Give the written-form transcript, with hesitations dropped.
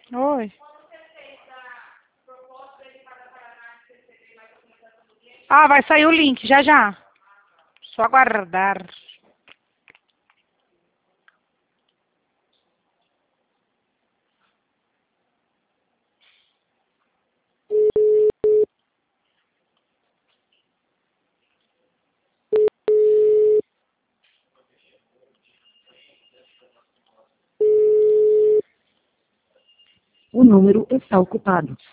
Oi. Ah, vai sair o link, já já. Só aguardar. O número está ocupado.